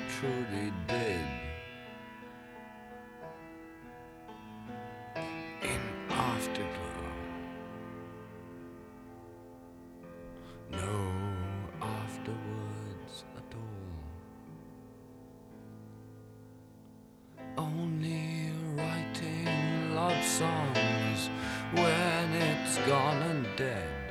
truly did. In afterglow, no afterwards at all. Only writing love songs when it's gone and dead.